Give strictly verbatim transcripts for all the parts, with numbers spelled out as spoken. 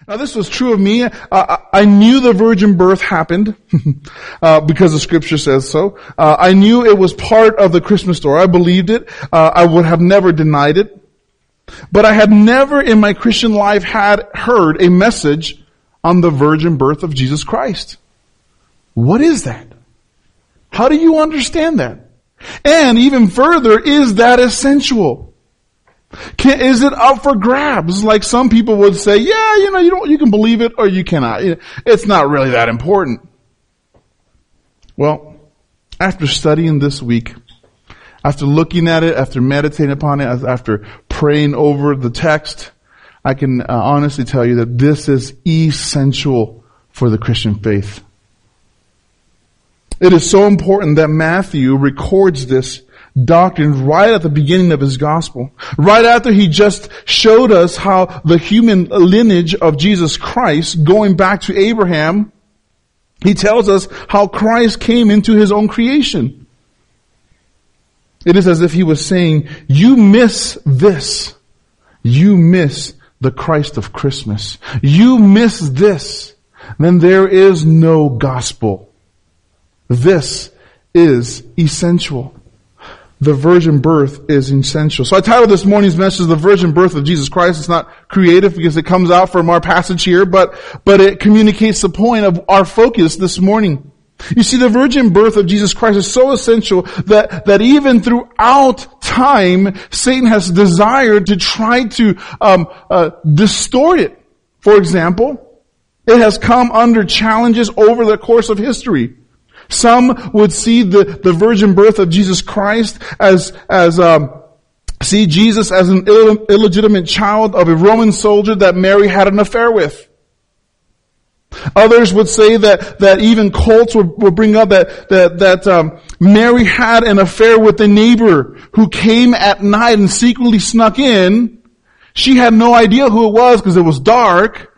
Now this was true of me. Uh, I knew the virgin birth happened uh, because the scripture says so. Uh, I knew it was part of the Christmas story. I believed it. Uh, I would have never denied it. But I had never in my Christian life had heard a message on the virgin birth of Jesus Christ. What is that? How do you understand that? And even further, is that essential? Can, is it up for grabs? Like some people would say, yeah, you know, you don't, you can believe it or you cannot. It's not really that important. Well, after studying this week, after looking at it, after meditating upon it, after praying over the text, I can uh, honestly tell you that this is essential for the Christian faith. It is so important that Matthew records this doctrine right at the beginning of his gospel. Right after he just showed us how the human lineage of Jesus Christ, going back to Abraham, he tells us how Christ came into his own creation. It is as if he was saying, you miss this. You miss the Christ of Christmas. You miss this. Then there is no gospel. This is essential. The virgin birth is essential. So I titled this morning's message, The Virgin Birth of Jesus Christ. It's not creative because it comes out from our passage here, but, but it communicates the point of our focus this morning. You see, the virgin birth of Jesus Christ is so essential that, that even throughout time, Satan has desired to try to, um, uh, distort it. For example, it has come under challenges over the course of history. Some would see the, the virgin birth of Jesus Christ as, as, um, see Jesus as an Ill, illegitimate child of a Roman soldier that Mary had an affair with. Others would say that, that even cults would, would bring up that, that, that, um, Mary had an affair with a neighbor who came at night and secretly snuck in. She had no idea who it was because it was dark.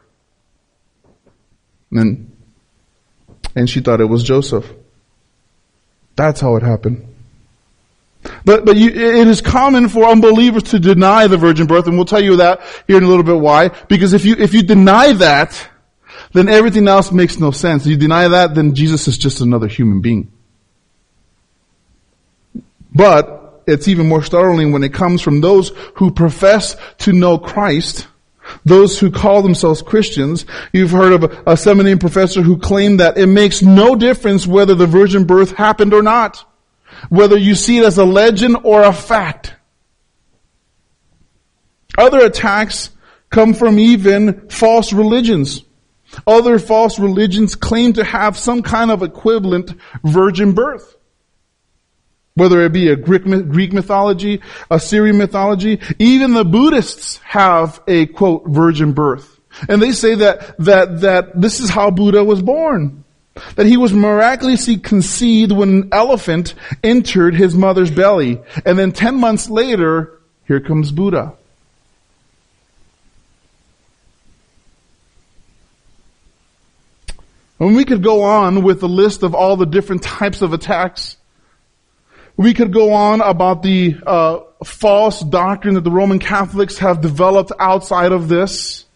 And, and she thought it was Joseph. That's how it happened. But, but you, it is common for unbelievers to deny the virgin birth, and we'll tell you that here in a little bit why. Because if you, if you deny that, then everything else makes no sense. If you deny that, then Jesus is just another human being. But it's even more startling when it comes from those who profess to know Christ, those who call themselves Christians. You've heard of a, a seminary professor who claimed that it makes no difference whether the virgin birth happened or not, whether you see it as a legend or a fact. Other attacks come from even false religions. Other false religions claim to have some kind of equivalent virgin birth. Whether it be a Greek mythology, a Syrian mythology, even the Buddhists have a, quote, virgin birth. And they say that, that, that this is how Buddha was born. That he was miraculously conceived when an elephant entered his mother's belly. And then ten months later, here comes Buddha. And we could go on with the list of all the different types of attacks. We could go on about the uh, false doctrine that the Roman Catholics have developed outside of this.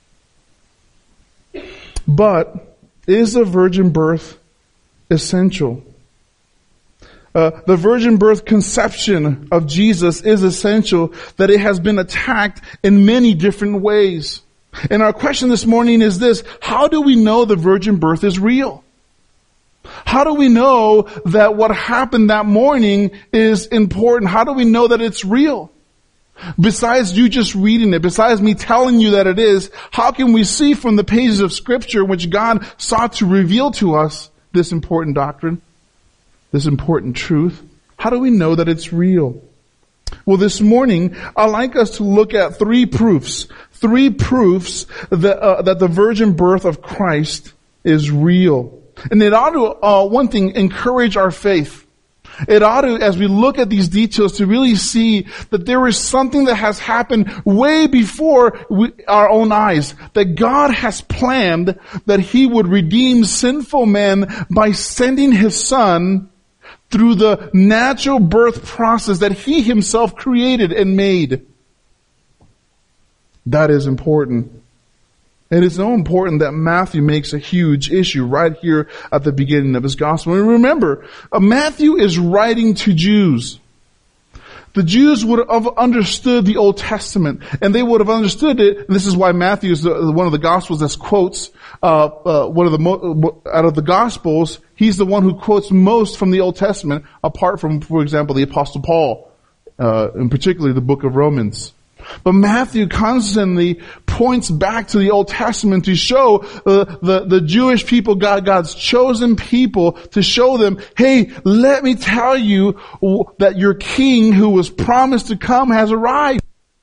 But is the virgin birth essential? Uh, the virgin birth conception of Jesus is essential, that it has been attacked in many different ways. And our question this morning is this: how do we know the virgin birth is real? How do we know that what happened that morning is important? How do we know that it's real? Besides you just reading it, besides me telling you that it is, how can we see from the pages of Scripture which God sought to reveal to us this important doctrine, this important truth? How do we know that it's real? Well, this morning, I'd like us to look at three proofs. Three proofs that, uh, that the virgin birth of Christ is real. And it ought to, uh, one thing, encourage our faith. It ought to, as we look at these details, to really see that there is something that has happened way before we, our own eyes. That God has planned that He would redeem sinful men by sending His Son through the natural birth process that He Himself created and made. That is important. And it's so important that Matthew makes a huge issue right here at the beginning of his gospel. And remember, uh, Matthew is writing to Jews. The Jews would have understood the Old Testament, and they would have understood it. And this is why Matthew is the, one of the Gospels that quotes uh, uh, one of the mo- out of the Gospels. He's the one who quotes most from the Old Testament, apart from, for example, the Apostle Paul, uh, and particularly the Book of Romans. But Matthew constantly points back to the Old Testament to show uh, the, the Jewish people, God, God's chosen people, to show them, hey, let me tell you that your king who was promised to come has arrived.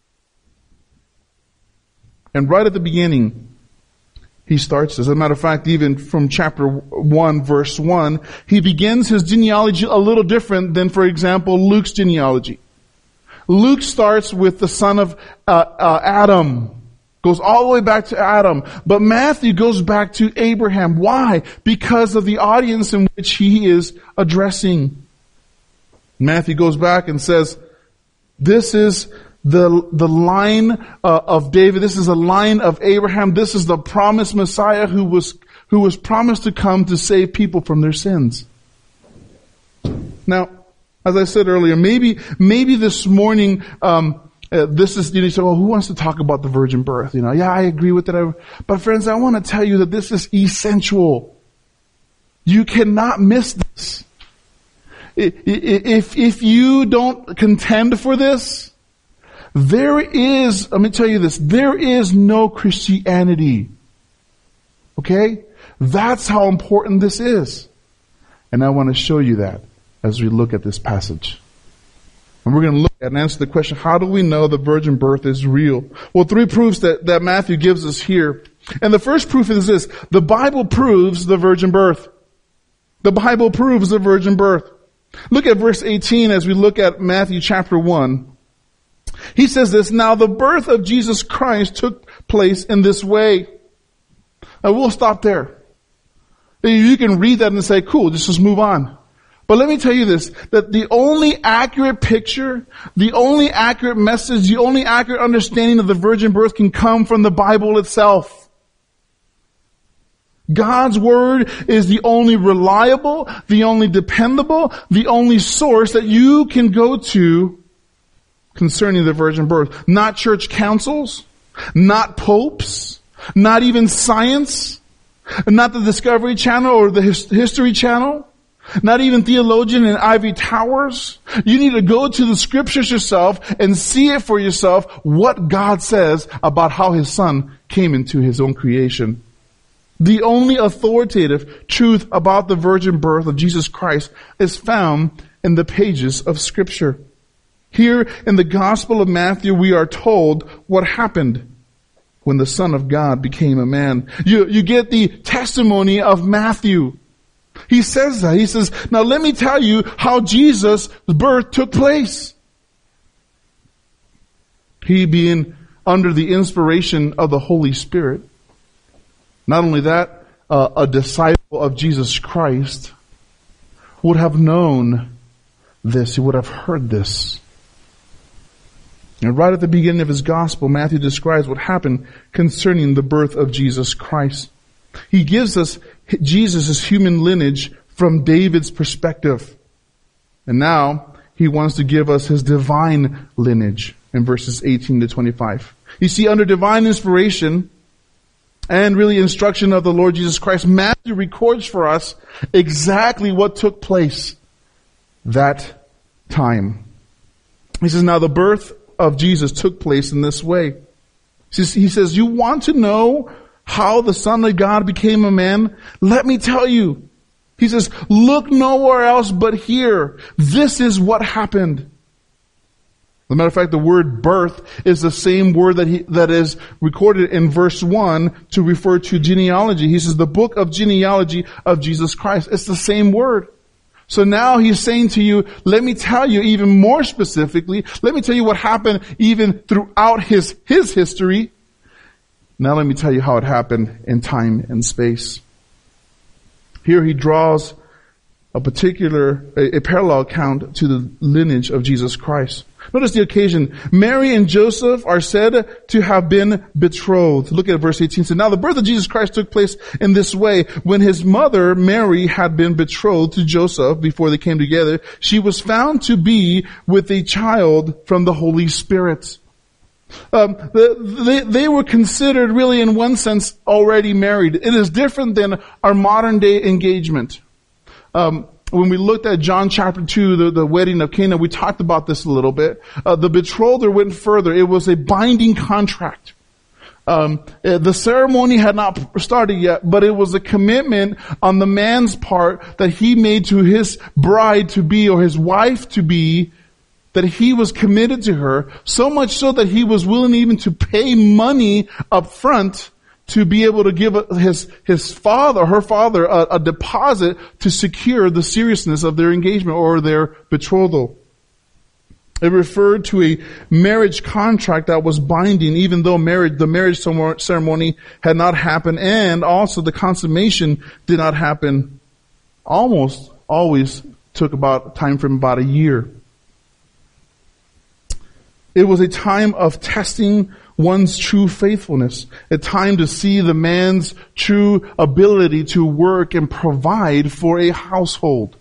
And right at the beginning, he starts, as a matter of fact, even from chapter one, verse one, he begins his genealogy a little different than, for example, Luke's genealogy. Luke starts with the son of uh, uh, Adam, goes all the way back to Adam. But Matthew goes back to Abraham. Why? Because of the audience in which he is addressing. Matthew goes back and says, this is the the line uh, of David. This is a line of Abraham. This is the promised Messiah who was who was promised to come to save people from their sins. Now, as I said earlier, maybe maybe this morning, um, uh, this is, you know, you say, well, who wants to talk about the virgin birth? You know, yeah, I agree with that. But friends, I want to tell you that this is essential. You cannot miss this. If, if you don't contend for this, there is, let me tell you this, there is no Christianity. Okay? That's how important this is. And I want to show you that as we look at this passage. And we're going to look at and answer the question, how do we know the virgin birth is real? Well, three proofs that, that Matthew gives us here. And the first proof is this: the Bible proves the virgin birth. The Bible proves the virgin birth. Look at verse eighteen as we look at Matthew chapter one. He says this, now the birth of Jesus Christ took place in this way. Now we'll stop there. You can read that and say, cool, just just move on. But let me tell you this, that the only accurate picture, the only accurate message, the only accurate understanding of the virgin birth can come from the Bible itself. God's Word is the only reliable, the only dependable, the only source that you can go to concerning the virgin birth. Not church councils, not popes, not even science, not the Discovery Channel or the History Channel. Not even theologian in Ivy Towers. You need to go to the scriptures yourself and see it for yourself what God says about how His Son came into His own creation. The only authoritative truth about the virgin birth of Jesus Christ is found in the pages of Scripture. Here in the Gospel of Matthew, we are told what happened when the Son of God became a man. You, you get the testimony of Matthew. He says that. He says, now let me tell you how Jesus' birth took place. He being under the inspiration of the Holy Spirit. Not only that, uh, a disciple of Jesus Christ would have known this. He would have heard this. And right at the beginning of his gospel, Matthew describes what happened concerning the birth of Jesus Christ. He gives us Jesus' human lineage from David's perspective. And now he wants to give us his divine lineage in verses eighteen to twenty-five. You see, under divine inspiration and really instruction of the Lord Jesus Christ, Matthew records for us exactly what took place that time. He says, now the birth of Jesus took place in this way. He says, you want to know how the Son of God became a man? Let me tell you. He says, look nowhere else but here. This is what happened. As a matter of fact, the word birth is the same word that he, that is recorded in verse one to refer to genealogy. He says, the book of genealogy of Jesus Christ. It's the same word. So now he's saying to you, let me tell you even more specifically, let me tell you what happened even throughout his, his history. Now let me tell you how it happened in time and space. Here he draws a particular, a, a parallel account to the lineage of Jesus Christ. Notice the occasion. Mary and Joseph are said to have been betrothed. Look at verse eighteen. So now the birth of Jesus Christ took place in this way. When his mother, Mary, had been betrothed to Joseph before they came together, she was found to be with a child from the Holy Spirit. Um, the, they, they were considered really in one sense already married. It is different than our modern day engagement. Um, When we looked at John chapter two, the, the wedding of Cana, we talked about this a little bit. Uh, the betrothal went further. It was a binding contract. Um, the ceremony had not started yet, but it was a commitment on the man's part that he made to his bride to be, or his wife to be, that he was committed to her, so much so that he was willing even to pay money up front to be able to give his, his father, her father, a, a deposit to secure the seriousness of their engagement or their betrothal. It referred to a marriage contract that was binding, even though marriage, the marriage ceremony had not happened, and also the consummation did not happen. Almost always took about time frame about a year. It was a time of testing one's true faithfulness, a time to see the man's true ability to work and provide for a household.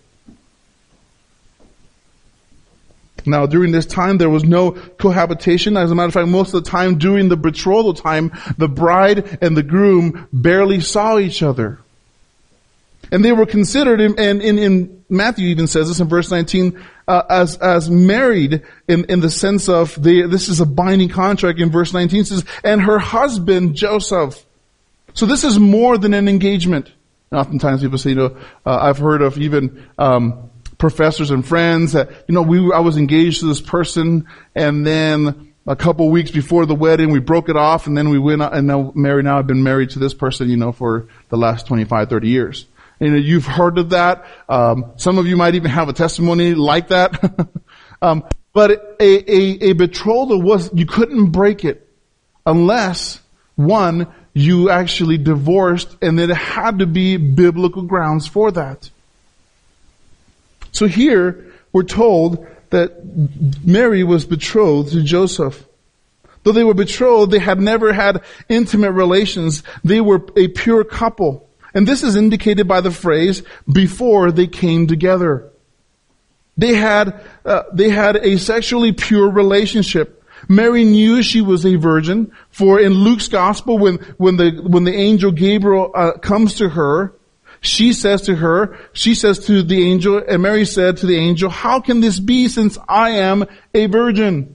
Now, during this time, there was no cohabitation. As a matter of fact, most of the time during the betrothal time, the bride and the groom barely saw each other. And they were considered, and in, in, in Matthew even says this in verse nineteen, uh, as as married in, in the sense of they, this is a binding contract. In verse nineteen it says, and her husband Joseph. So this is more than an engagement. And oftentimes people say, you know, uh, I've heard of even um, professors and friends that, you know, we I was engaged to this person, and then a couple of weeks before the wedding we broke it off, and then we went out, and now married. Now I've been married to this person, you know, for the last twenty-five, thirty years. You know, you've heard of that. Um, some of you might even have a testimony like that. um, but a, a, a betrothal was, you couldn't break it unless, one, you actually divorced, and then it had to be biblical grounds for that. So here, we're told that Mary was betrothed to Joseph. Though they were betrothed, they had never had intimate relations. They were a pure couple. And this is indicated by the phrase, before they came together. They had, uh, they had a sexually pure relationship. Mary knew she was a virgin, for in Luke's gospel, when, when the, when the angel Gabriel, uh, comes to her, she says to her, she says to the angel, and Mary said to the angel, how can this be since I am a virgin?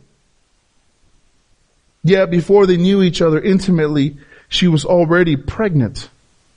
Yet before they knew each other intimately, she was already pregnant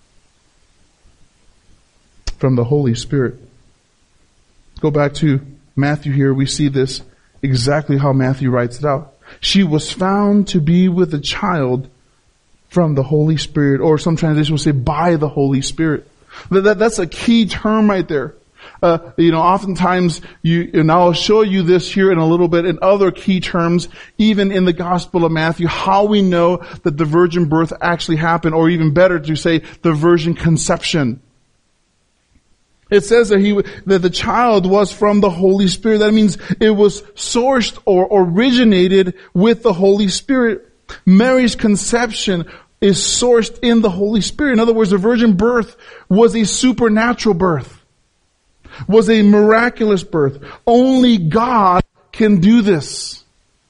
from the Holy Spirit. Go back to Matthew here. We see this exactly how Matthew writes it out. She was found to be with a child from the Holy Spirit, or some translations will say by the Holy Spirit. That, that, that's a key term right there. Uh, you know, oftentimes you, and I'll show you this here in a little bit in other key terms, even in the Gospel of Matthew, how we know that the virgin birth actually happened, or even better to say the virgin conception. It says that he, that the child was from the Holy Spirit. That means it was sourced or originated with the Holy Spirit. Mary's conception is sourced in the Holy Spirit. In other words, the virgin birth was a supernatural birth, was a miraculous birth. Only God can do this.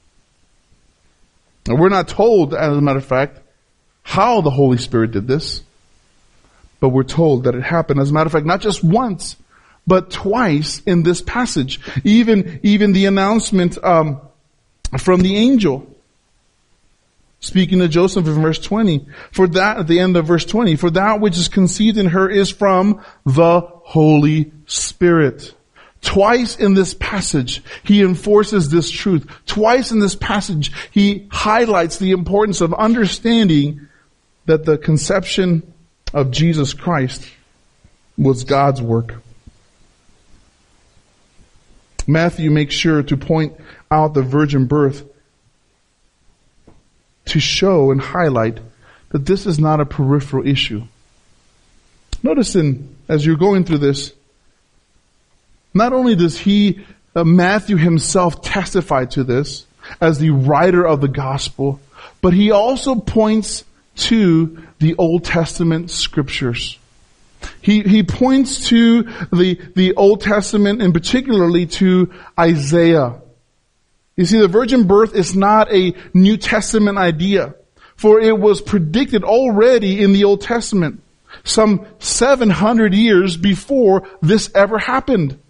And we're not told, as a matter of fact, how the Holy Spirit did this. But we're told that it happened, as a matter of fact, not just once, but twice in this passage. Even, even the announcement um, from the angel, speaking to Joseph in verse twenty. For that, at the end of verse twenty, for that which is conceived in her is from the Holy Spirit. Twice in this passage, he enforces this truth. Twice in this passage, he highlights the importance of understanding that the conception of Jesus Christ was God's work. Matthew makes sure to point out the virgin birth to show and highlight that this is not a peripheral issue. Notice in, as you're going through this, not only does he Uh, Matthew himself testified to this as the writer of the gospel, but he also points to the Old Testament scriptures. He, he points to the, the Old Testament and particularly to Isaiah. You see, the virgin birth is not a New Testament idea, for it was predicted already in the Old Testament, some seven hundred years before this ever happened.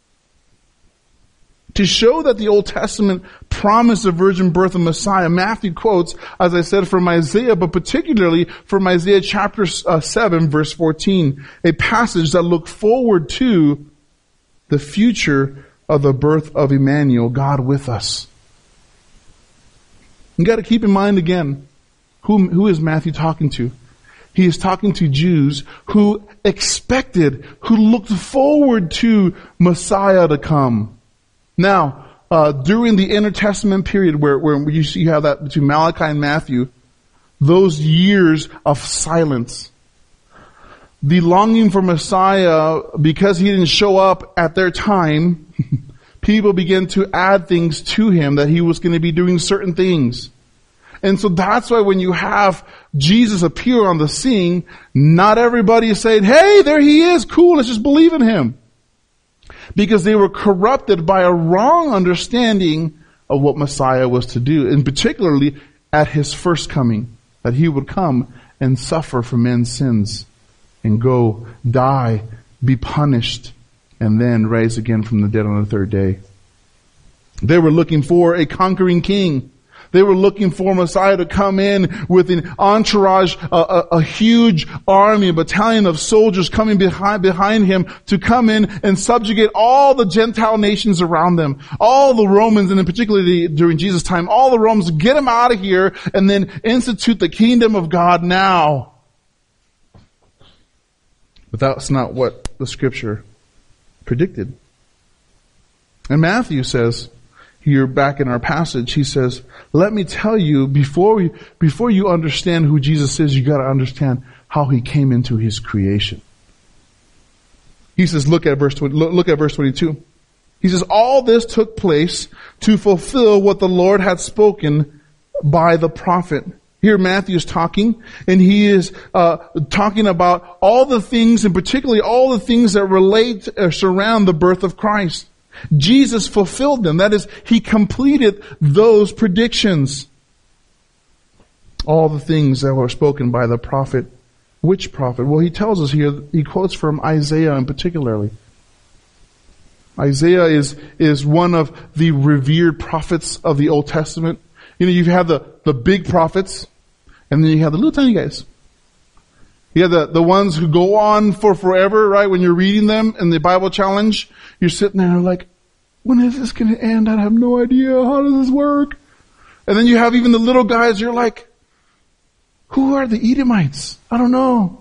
To show that the Old Testament promised a virgin birth of Messiah, Matthew quotes, as I said, from Isaiah, but particularly from Isaiah chapter seven, verse fourteen, a passage that looked forward to the future of the birth of Emmanuel, God with us. You got to keep in mind again, who, who is Matthew talking to? He is talking to Jews who expected, who looked forward to Messiah to come. Now, uh, during the intertestament period where, where you see you have that between Malachi and Matthew, those years of silence, the longing for Messiah, because he didn't show up at their time, people began to add things to him that he was going to be doing certain things. And so that's why when you have Jesus appear on the scene, not everybody is saying, hey, there he is, cool, let's just believe in him. Because they were corrupted by a wrong understanding of what Messiah was to do, and particularly at his first coming, that he would come and suffer for men's sins and go die, be punished, and then rise again from the dead on the third day. They were looking for a conquering king. They were looking for Messiah to come in with an entourage, a, a, a huge army, a battalion of soldiers coming behind, behind him to come in and subjugate all the Gentile nations around them. All the Romans, and in particularly during Jesus' time, all the Romans, get them out of here and then institute the kingdom of God now. But that's not what the scripture predicted. And Matthew says, here back in our passage, he says, let me tell you, before we, before you understand who Jesus is, you gotta understand how he came into his creation. He says, look at verse twenty, look at verse twenty-two. He says, all this took place to fulfill what the Lord had spoken by the prophet. Here Matthew is talking, and he is uh talking about all the things, and particularly all the things that relate or surround the birth of Christ. Jesus fulfilled them. That is, he completed those predictions. All the things that were spoken by the prophet. Which prophet? Well, he tells us here, he quotes from Isaiah in particularly. Isaiah is, is one of the revered prophets of the Old Testament. You know, you have the, the big prophets, and then you have the little tiny guys. You have the, the ones who go on for forever, right? When you're reading them in the Bible Challenge, you're sitting there like, when is this going to end? I have no idea. How does this work? And then you have even the little guys, you're like, who are the Edomites? I don't know.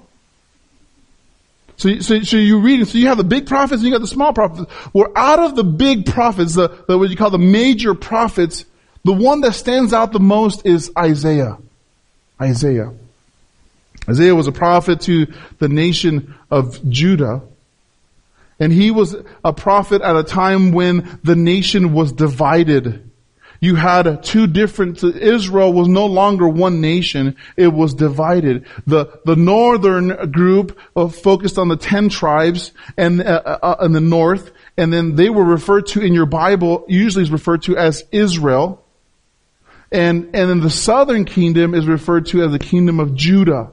So, so, so you read, so you have the big prophets and you got the small prophets. Well, out of the big prophets, the, the what you call the major prophets, the one that stands out the most is Isaiah. Isaiah. Isaiah was a prophet to the nation of Judah. And he was a prophet at a time when the nation was divided. You had two different, Israel was no longer one nation, it was divided. The, the northern group focused on the ten tribes and, uh, uh, in the north, and then they were referred to in your Bible, usually is referred to as Israel. And, and then the southern kingdom is referred to as the kingdom of Judah.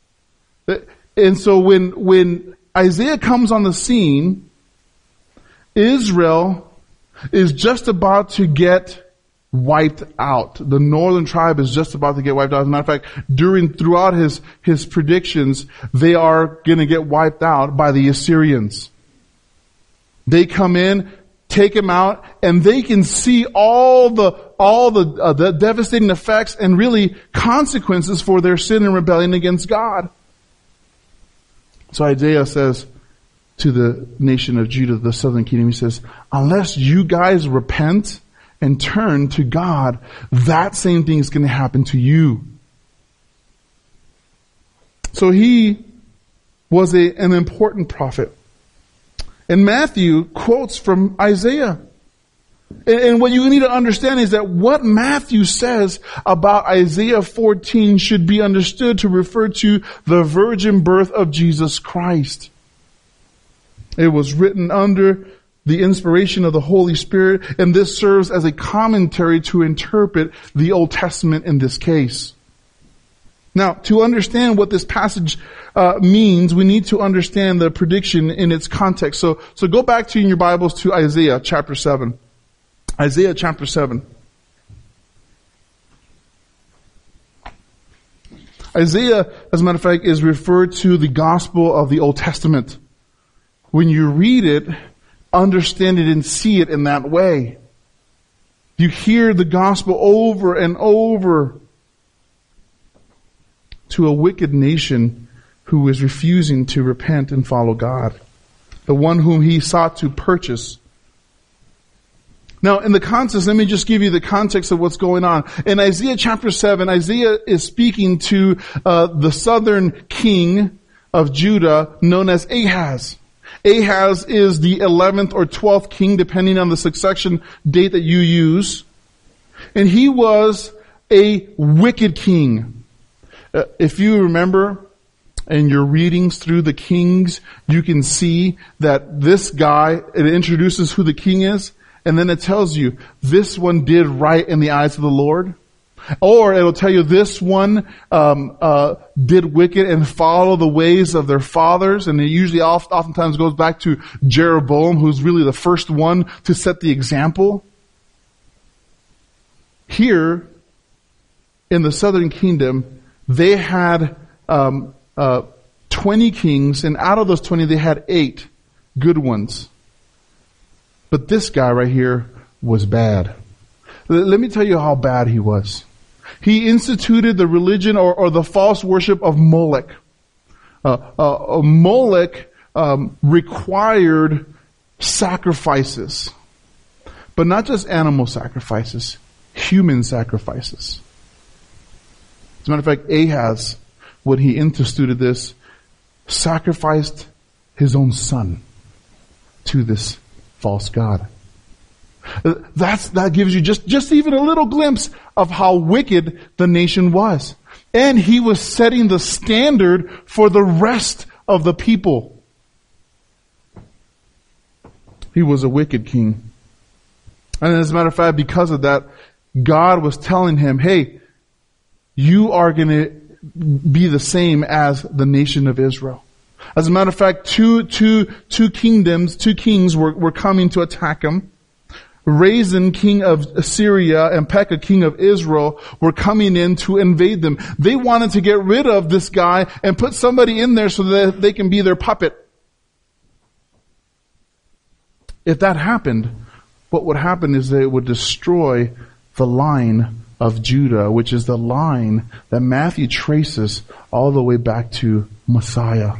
And so when, when Isaiah comes on the scene, Israel is just about to get wiped out. The northern tribe is just about to get wiped out. As a matter of fact, during, throughout his, his predictions, they are gonna get wiped out by the Assyrians. They come in, take him out, and they can see all the, all the, uh, the devastating effects and really consequences for their sin and rebellion against God. So Isaiah says to the nation of Judah, the southern kingdom, he says, unless you guys repent and turn to God, that same thing is going to happen to you. So he was a, an important prophet. And Matthew quotes from Isaiah. And, and what you need to understand is that what Matthew says about Isaiah fourteen should be understood to refer to the virgin birth of Jesus Christ. It was written under the inspiration of the Holy Spirit, and this serves as a commentary to interpret the Old Testament in this case. Now, to understand what this passage uh, means, we need to understand the prediction in its context. So, so go back to in your Bibles to Isaiah chapter seven. Isaiah chapter seven. Isaiah, as a matter of fact, is referred to the gospel of the Old Testament. When you read it, understand it and see it in that way. You hear the gospel over and over to a wicked nation who is refusing to repent and follow God, the one whom he sought to purchase. Now, in the context, let me just give you the context of what's going on. In Isaiah chapter seven, Isaiah is speaking to uh, the southern king of Judah known as Ahaz. Ahaz is the eleventh or twelfth king, depending on the succession date that you use. And he was a wicked king. Uh, if you remember in your readings through the kings, you can see that this guy, it introduces who the king is, and then it tells you, this one did right in the eyes of the Lord. Or it'll tell you this one um, uh, did wicked and follow the ways of their fathers. And it usually oft, oftentimes goes back to Jeroboam, who's really the first one to set the example. Here, in the southern kingdom, they had um, uh, twenty kings, and out of those twenty, they had eight good ones. But this guy right here was bad. Let me tell you how bad he was. He instituted the religion or, or the false worship of Molech. Uh, uh, Molech um, required sacrifices, but not just animal sacrifices, human sacrifices. As a matter of fact, Ahaz, when he instituted this, sacrificed his own son to this false god. That's, that gives you just, just even a little glimpse of how wicked the nation was. And he was setting the standard for the rest of the people. He was a wicked king. And as a matter of fact, because of that, God was telling him, hey, you are going to be the same as the nation of Israel. As a matter of fact, two, two, two kingdoms, two kings were, were coming to attack him. Rezin, king of Assyria, and Pekah, king of Israel, were coming in to invade them. They wanted to get rid of this guy and put somebody in there so that they can be their puppet. If that happened, what would happen is that it would destroy the line of Judah, which is the line that Matthew traces all the way back to Messiah.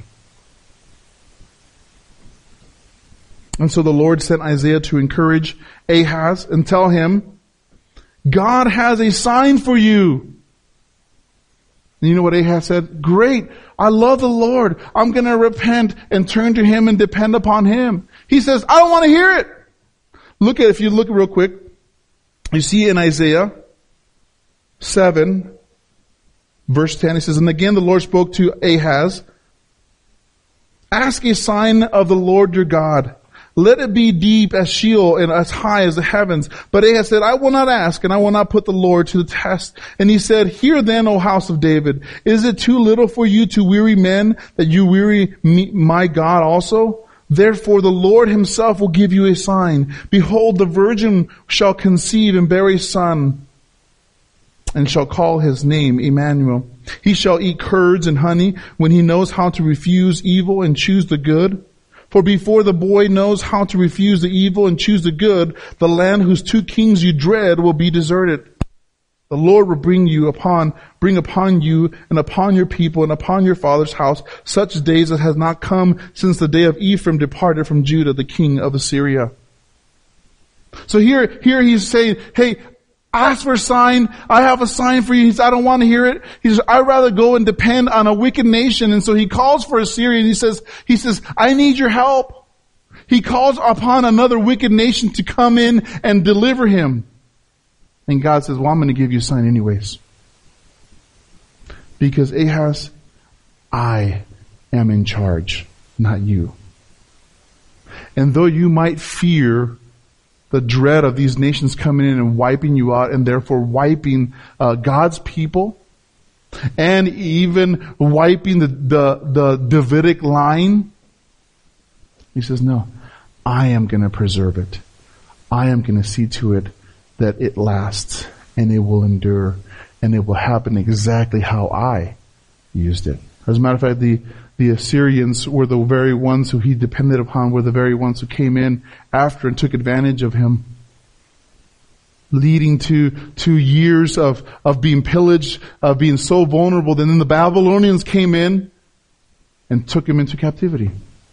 And so the Lord sent Isaiah to encourage Ahaz and tell him, God has a sign for you. And you know what Ahaz said? Great. I love the Lord. I'm going to repent and turn to him and depend upon him. He says, I don't want to hear it. Look at, if you look real quick, you see in Isaiah seven, verse ten, he says, and again the Lord spoke to Ahaz, ask a sign of the Lord your God. Let it be deep as Sheol and as high as the heavens. But Ahaz said, I will not ask, and I will not put the Lord to the test. And he said, hear then, O house of David, is it too little for you to weary men, that you weary me, my God also? Therefore the Lord himself will give you a sign. Behold, the virgin shall conceive and bear a son, and shall call his name Emmanuel. He shall eat curds and honey when he knows how to refuse evil and choose the good. For before the boy knows how to refuse the evil and choose the good, the land whose two kings you dread will be deserted. The Lord will bring you upon, bring upon you and upon your people and upon your father's house such days as has not come since the day of Ephraim departed from Judah, the king of Assyria. So here, here he's saying, hey, ask for a sign. I have a sign for you. He says, I don't want to hear it. He says, I'd rather go and depend on a wicked nation. And so he calls for Assyria and he says, he says, I need your help. He calls upon another wicked nation to come in and deliver him. And God says, well, I'm going to give you a sign anyways. Because Ahaz, I am in charge, not you. And though you might fear the dread of these nations coming in and wiping you out, and therefore wiping uh, God's people, and even wiping the, the, the Davidic line, he says, no, I am going to preserve it. I am going to see to it that it lasts and it will endure and it will happen exactly how I used it. As a matter of fact, the, the Assyrians were the very ones who he depended upon, were the very ones who came in after and took advantage of him, leading to, to years of, of being pillaged, of being so vulnerable. Then the Babylonians came in and took him into captivity.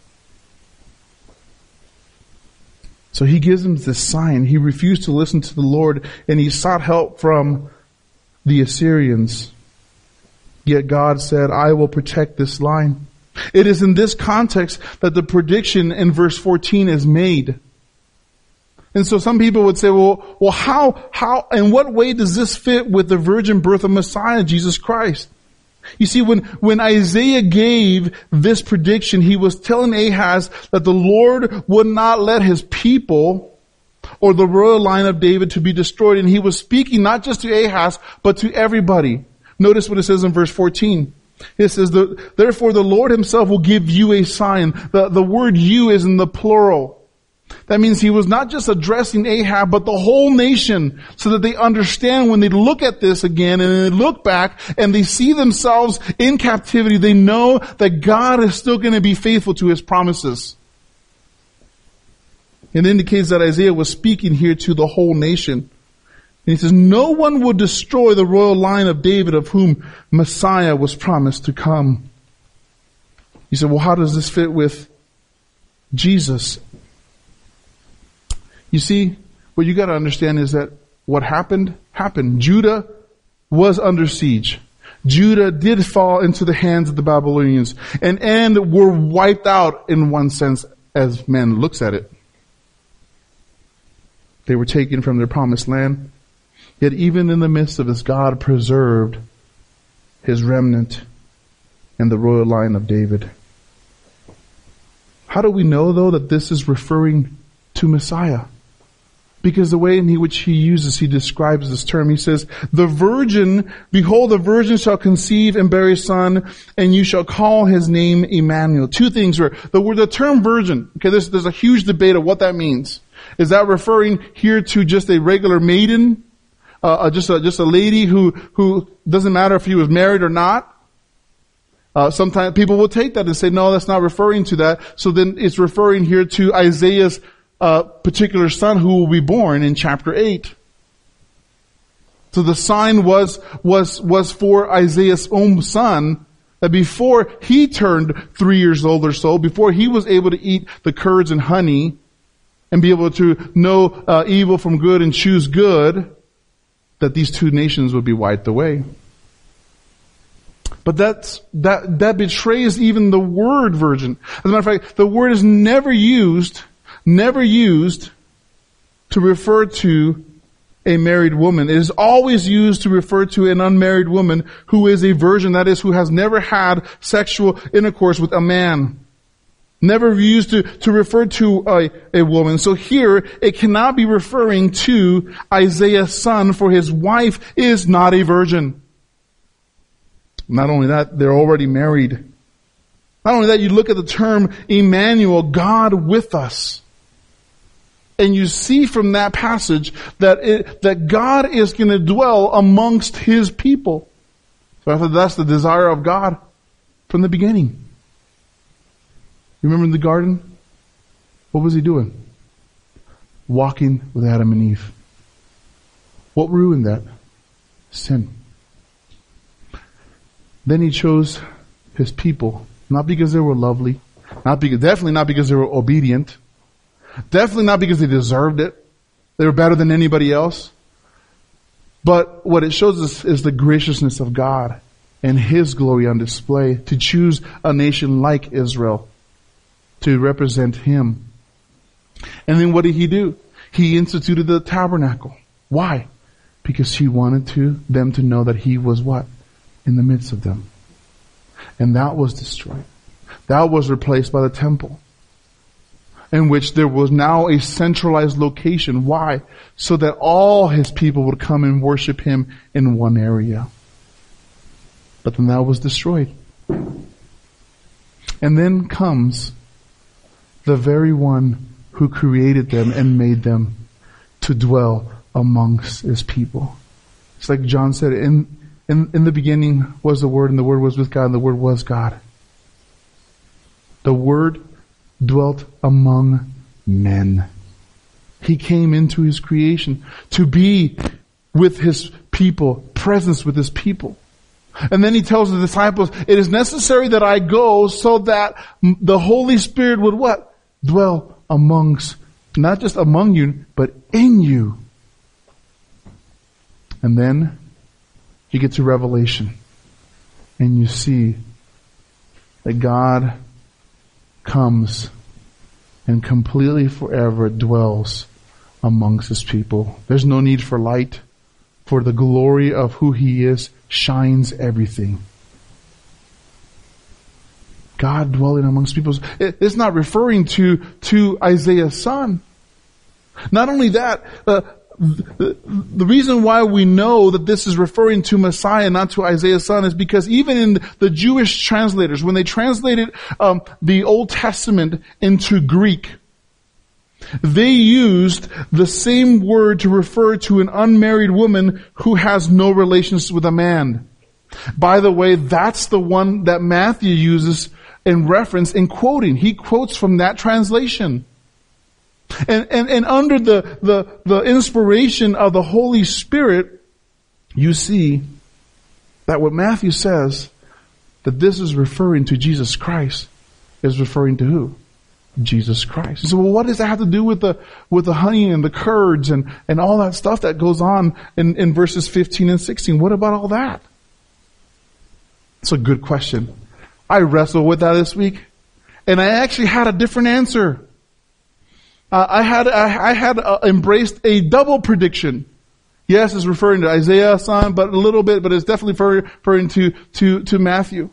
So he gives him this sign. He refused to listen to the Lord, and he sought help from the Assyrians. Yet God said, I will protect this line. It is in this context that the prediction in verse fourteen is made. And so some people would say, well, well, how, how, in what way does this fit with the virgin birth of Messiah, Jesus Christ? You see, when, when Isaiah gave this prediction, he was telling Ahaz that the Lord would not let his people or the royal line of David to be destroyed. And he was speaking not just to Ahaz, but to everybody. Notice what it says in verse fourteen. It says, therefore the Lord himself will give you a sign. The, the word you is in the plural. That means he was not just addressing Ahab, but the whole nation, so that they understand when they look at this again and they look back and they see themselves in captivity, they know that God is still going to be faithful to his promises. It indicates that Isaiah was speaking here to the whole nation. And he says, no one will destroy the royal line of David, of whom Messiah was promised to come. You said, well, how does this fit with Jesus? You see, what you got to understand is that what happened, happened. Judah was under siege. Judah did fall into the hands of the Babylonians and, and were wiped out in one sense as man looks at it. They were taken from their promised land. Yet even in the midst of this, God preserved his remnant and the royal line of David. How do we know, though, that this is referring to Messiah? Because the way in which he uses, he describes this term. He says, the virgin, behold, the virgin shall conceive and bear a son, and you shall call his name Emmanuel. Two things here. The word, the term virgin, okay, there's, there's a huge debate of what that means. Is that referring here to just a regular maiden? Uh, just a, just a lady who, who doesn't matter if he was married or not? Uh, sometimes people will take that and say, no, that's not referring to that. So then it's referring here to Isaiah's uh, particular son who will be born in chapter eight. So the sign was, was, was for Isaiah's own son, that before he turned three years old or so, before he was able to eat the curds and honey and be able to know uh, evil from good and choose good, that these two nations would be wiped away. But that's, that, that betrays even the word virgin. As a matter of fact, the word is never used, never used to refer to a married woman. It is always used to refer to an unmarried woman who is a virgin, that is, who has never had sexual intercourse with a man. Never used to, to refer to a, a woman. So here, it cannot be referring to Isaiah's son, for his wife is not a virgin. Not only that, they're already married. Not only that, you look at the term Emmanuel, God with us. And you see from that passage that it, that God is going to dwell amongst his people. So I thought that's the desire of God from the beginning. You remember in the garden? What was he doing? Walking with Adam and Eve. What ruined that? Sin. Then he chose his people, not because they were lovely, not because, definitely not because they were obedient, definitely not because they deserved it. They were better than anybody else. But what it shows us is the graciousness of God and his glory on display to choose a nation like Israel to represent him And then what did he do? He instituted the tabernacle. Why? Because he wanted to them to know that he was what? In the midst of them. And that was destroyed. That was replaced by the temple, in which there was now a centralized location. Why? So that all his people would come and worship him in one area. But then that was destroyed. And then comes the very one who created them and made them to dwell amongst his people. It's like John said, in, in, in the beginning was the Word, and the Word was with God, and the Word was God. The Word dwelt among men. He came into his creation to be with his people, presence with his people. And then he tells the disciples, it is necessary that I go so that the Holy Spirit would what? Dwell amongst, not just among you, but in you. And then you get to Revelation, and you see that God comes and completely forever dwells amongst his people. There's no need for light, for the glory of who he is shines everything. God dwelling amongst people. It's not referring to, to Isaiah's son. Not only that, uh, the, the reason why we know that this is referring to Messiah, not to Isaiah's son, is because even in the Jewish translators, when they translated um, the Old Testament into Greek, they used the same word to refer to an unmarried woman who has no relations with a man. By the way, that's the one that Matthew uses in reference in quoting. He quotes from that translation. And, and, and under the, the, the inspiration of the Holy Spirit, you see that what Matthew says, that this is referring to Jesus Christ, is referring to who? Jesus Christ. So, well, what does that have to do with the with the honey and the curds and, and all that stuff that goes on in, in verses fifteen and sixteen? What about all that? It's a good question. I wrestled with that this week, and I actually had a different answer. Uh, I had I, I had uh, embraced a double prediction. Yes, it's referring to Isaiah's son, but a little bit, but it's definitely referring to to to Matthew.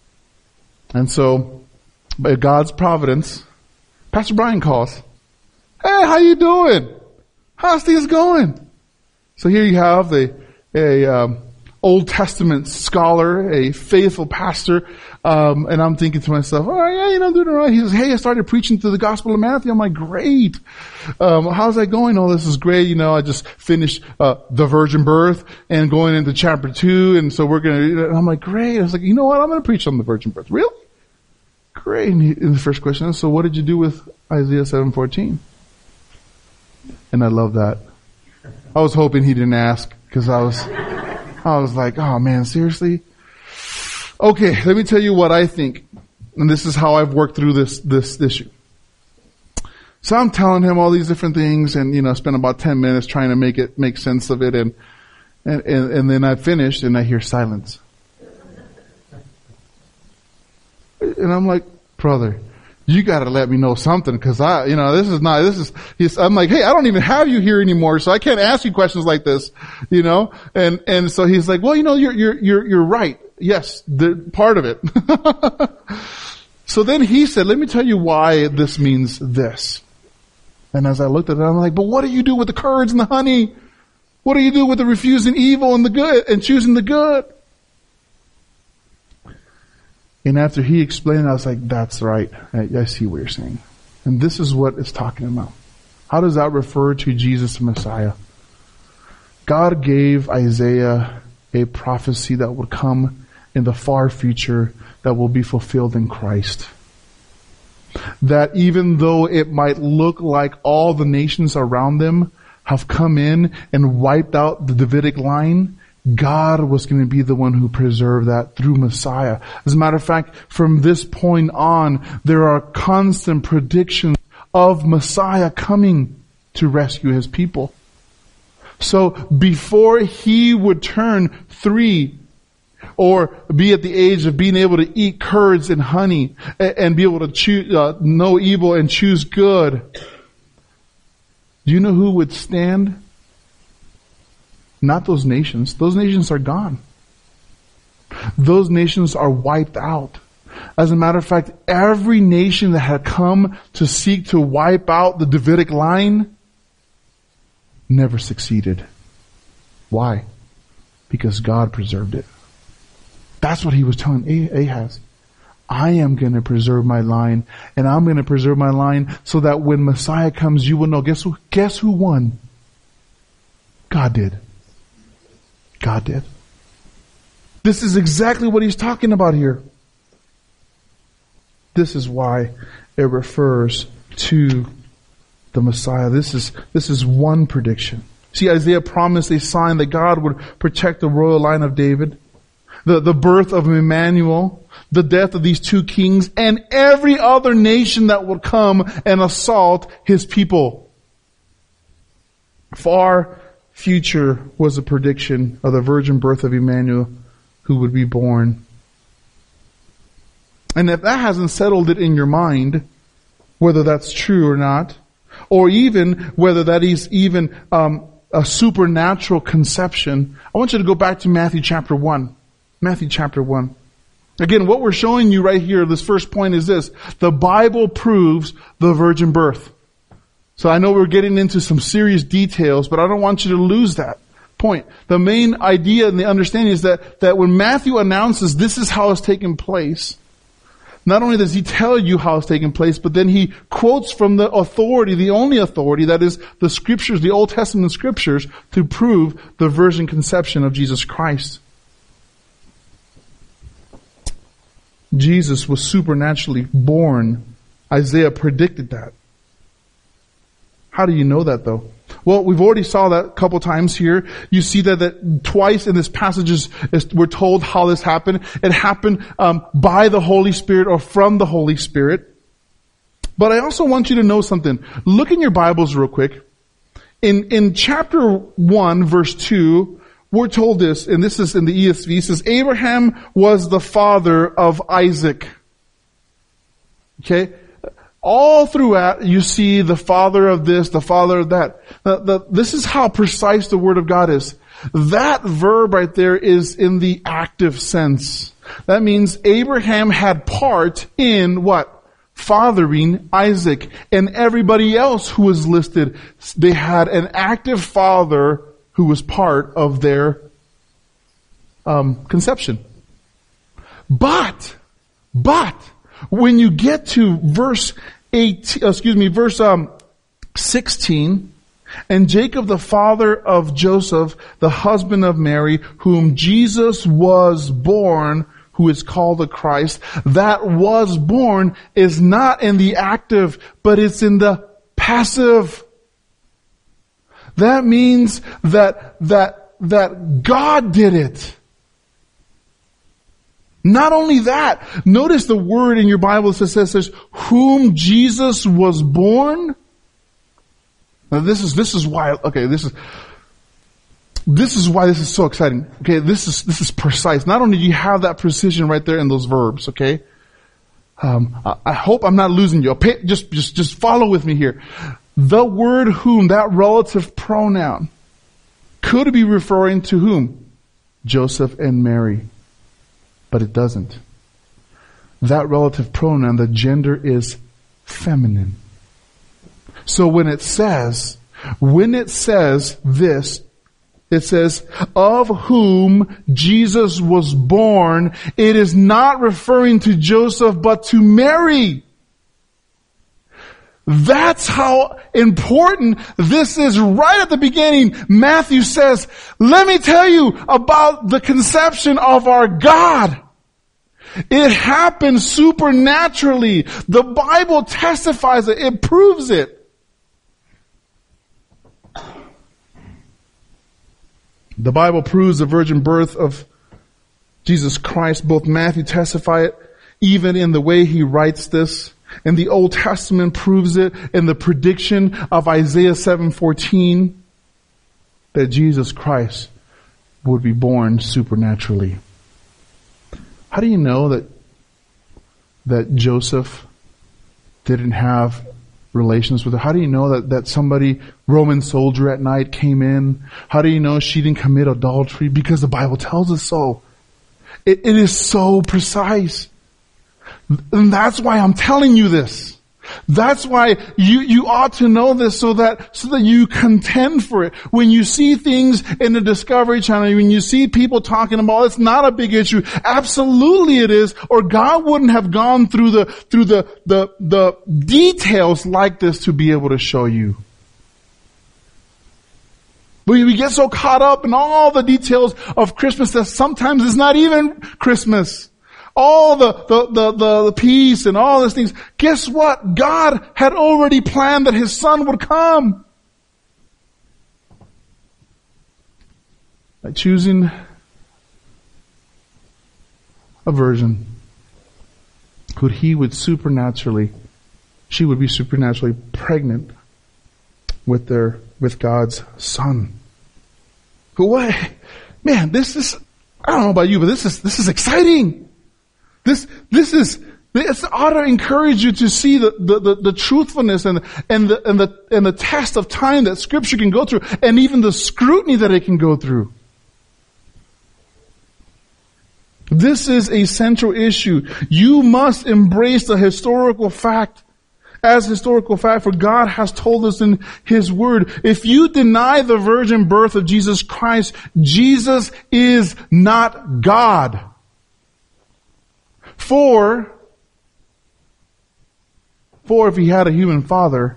And so, by God's providence, Pastor Brian calls. Hey, how you doing? How's things going? So here you have the a um, Old Testament scholar, a faithful pastor, um, and I'm thinking to myself, oh yeah, you know, I'm doing all right. He says, hey, I started preaching through the Gospel of Matthew. I'm like, great. Um, how's that going? Oh, this is great. You know, I just finished uh, the virgin birth and going into chapter two, and so we're gonna. And I'm like, great. I was like, you know what? I'm gonna preach on the virgin birth. Really? Great. And, he, and the first question is, so what did you do with Isaiah seven fourteen? And I love that. I was hoping he didn't ask, because I was, I was like, oh man, seriously? Okay, let me tell you what I think. And this is how I've worked through this, this issue. So I'm telling him all these different things, and, you know, spent about ten minutes trying to make it, make sense of it, and, and, and, and then I finished and I hear silence. And I'm like, brother, you gotta let me know something, cause I, you know, this is not, this is, he's, I'm like, hey, I don't even have you here anymore, so I can't ask you questions like this, you know? And, and so he's like, well, you know, you're, you're, you're, you're right. Yes, the part of it. So then he said, let me tell you why this means this. And as I looked at it, I'm like, but what do you do with the curds and the honey? What do you do with the refusing evil and the good and choosing the good? And after he explained it, I was like, that's right. I, I see what you're saying. And this is what it's talking about. How does that refer to Jesus the Messiah? God gave Isaiah a prophecy that would come in the far future that will be fulfilled in Christ. That even though it might look like all the nations around them have come in and wiped out the Davidic line, God was going to be the one who preserved that through Messiah. As a matter of fact, from this point on, there are constant predictions of Messiah coming to rescue his people. So before he would turn three, or be at the age of being able to eat curds and honey, and be able to choose, uh, know evil and choose good, Do you know who would stand? Not those nations. Those nations are gone. Those nations are wiped out. As a matter of fact, every nation that had come to seek to wipe out the Davidic line never succeeded. Why? Because God preserved it. That's what he was telling Ahaz. I am going to preserve my line, and I'm going to preserve my line so that when Messiah comes, you will know. Guess who, guess who won? God did. God did. This is exactly what he's talking about here. This is why it refers to the Messiah. This is, this is one prediction. See, Isaiah promised a sign that God would protect the royal line of David, the, the birth of Emmanuel, the death of these two kings, and every other nation that would come and assault his people. Far future was a prediction of the virgin birth of Emmanuel who would be born. And if that hasn't settled it in your mind, whether that's true or not, or even whether that is even um, a supernatural conception, I want you to go back to Matthew chapter one. Matthew chapter one. Again, what we're showing you right here, this first point is this. The Bible proves the virgin birth. So I know we're getting into some serious details, but I don't want you to lose that point. The main idea and the understanding is that, that when Matthew announces this is how it's taking place, not only does he tell you how it's taking place, but then he quotes from the authority, the only authority, that is the scriptures, the Old Testament scriptures, to prove the virgin conception of Jesus Christ. Jesus was supernaturally born. Isaiah predicted that. How do you know that though? Well, we've already saw that a couple times here. You see that, that twice in this passage is, is, we're told how this happened. It happened um, by the Holy Spirit or from the Holy Spirit. But I also want you to know something. Look in your Bibles real quick. In in chapter one, verse two, we're told this, and this is in the E S V, it says, Abraham was the father of Isaac. Okay? All throughout, you see the father of this, the father of that. The, the, this is how precise the Word of God is. That verb right there is in the active sense. That means Abraham had part in what? Fathering Isaac. And everybody else who was listed, they had an active father who was part of their um, conception. But, but, when you get to verse eighteen, excuse me, verse um, sixteen, and Jacob the father of Joseph, the husband of Mary, whom Jesus was born, who is called the Christ, that was born is not in the active, but it's in the passive. That means that, that, that God did it. Not only that, notice the word in your Bible that says, says, whom Jesus was born. Now this is, this is why, okay, this is, this is why this is so exciting. Okay, this is, this is precise. Not only do you have that precision right there in those verbs, okay? Um, I, I hope I'm not losing you. Okay, just, just, just follow with me here. The word whom, that relative pronoun, could be referring to whom? Joseph and Mary. But it doesn't. That relative pronoun, the gender is feminine. So when it says, when it says this, it says, of whom Jesus was born, it is not referring to Joseph, but to Mary. That's how important this is right at the beginning. Matthew says, let me tell you about the conception of our God. It happened supernaturally. The Bible testifies it. It proves it. The Bible proves the virgin birth of Jesus Christ. Both Matthew testify it, even in the way he writes this. And the Old Testament proves it in the prediction of Isaiah seven fourteen that Jesus Christ would be born supernaturally. How do you know that that Joseph didn't have relations with her? How do you know that, that somebody, Roman soldier at night, came in? How do you know she didn't commit adultery? Because the Bible tells us so. It, it is so precise. And that's why I'm telling you this. That's why you, you ought to know this so that, so that you contend for it. When you see things in the Discovery Channel, when you see people talking about it's not a big issue, absolutely it is, or God wouldn't have gone through the, through the, the, the details like this to be able to show you. We, we get so caught up in all the details of Christmas that sometimes it's not even Christmas. All the, the, the, the, the peace and all these things. Guess what? God had already planned that His Son would come. By choosing a virgin, who He would supernaturally, she would be supernaturally pregnant with their, with God's Son. But what, man, this is, I don't know about you, but this is, this is exciting. This, this is, this ought to encourage you to see the, the, the, the truthfulness and, and the, and the, and the test of time that Scripture can go through, and even the scrutiny that it can go through. This is a central issue. You must embrace the historical fact as historical fact, for God has told us in His Word. If you deny the virgin birth of Jesus Christ, Jesus is not God. For, for if He had a human father,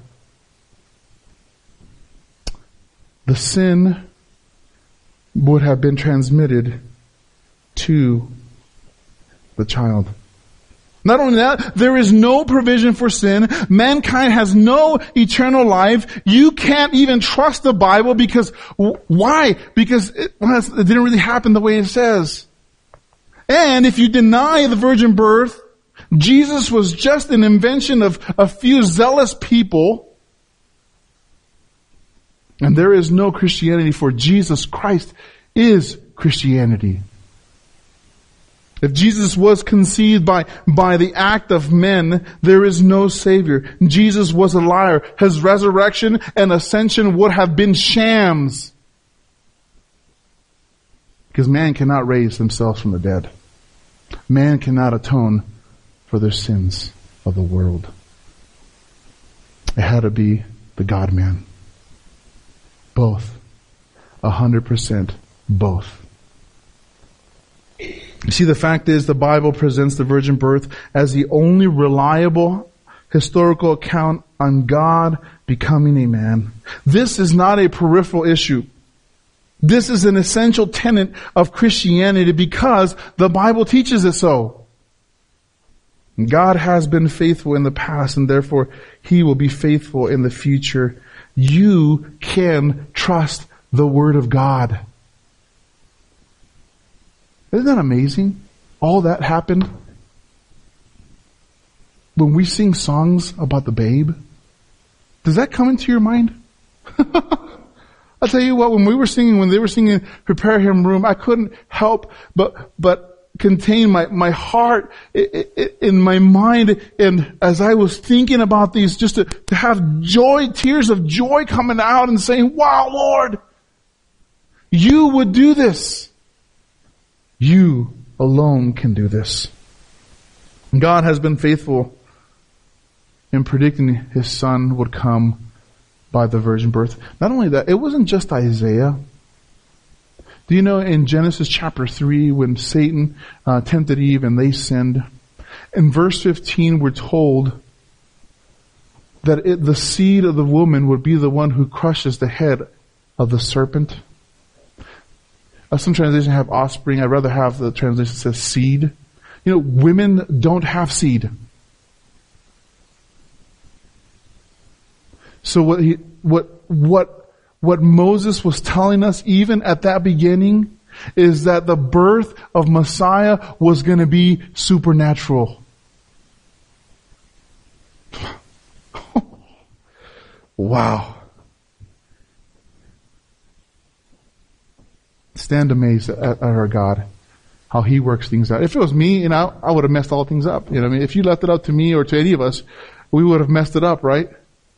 the sin would have been transmitted to the child. Not only that, there is no provision for sin. Mankind has no eternal life. You can't even trust the Bible because, why? Because it, well, it didn't really happen the way it says. And if you deny the virgin birth, Jesus was just an invention of a few zealous people. And there is no Christianity, for Jesus Christ is Christianity. If Jesus was conceived by, by the act of men, there is no Savior. Jesus was a liar. His resurrection and ascension would have been shams. Because man cannot raise themselves from the dead. Man cannot atone for their sins of the world. It had to be the God-man. Both. A hundred percent both. You see, the fact is the Bible presents the virgin birth as the only reliable historical account on God becoming a man. This is not a peripheral issue. This is an essential tenet of Christianity because the Bible teaches it so. God has been faithful in the past, and therefore He will be faithful in the future. You can trust the Word of God. Isn't that amazing? All that happened when we sing songs about the babe. Does that come into your mind? I'll tell you what, when we were singing, when they were singing Prepare Him Room, I couldn't help but, but contain my, my heart in my mind. And as I was thinking about these, just to, to have joy, tears of joy coming out and saying, wow, Lord, You would do this. You alone can do this. God has been faithful in predicting His Son would come by the virgin birth. Not only that, it wasn't just Isaiah. Do you know in Genesis chapter three, when Satan uh, tempted Eve and they sinned, in verse fifteen we're told that it, the seed of the woman would be the one who crushes the head of the serpent. Uh, some translations have offspring. I'd rather have the translation that says seed. You know, women don't have seed. So what he, what, what, what Moses was telling us even at that beginning is that the birth of Messiah was going to be supernatural. Wow. Stand amazed at, at our God, how He works things out. If it was me, you know, I would have messed all things up. You know, I mean, if you left it up to me or to any of us, we would have messed it up, right?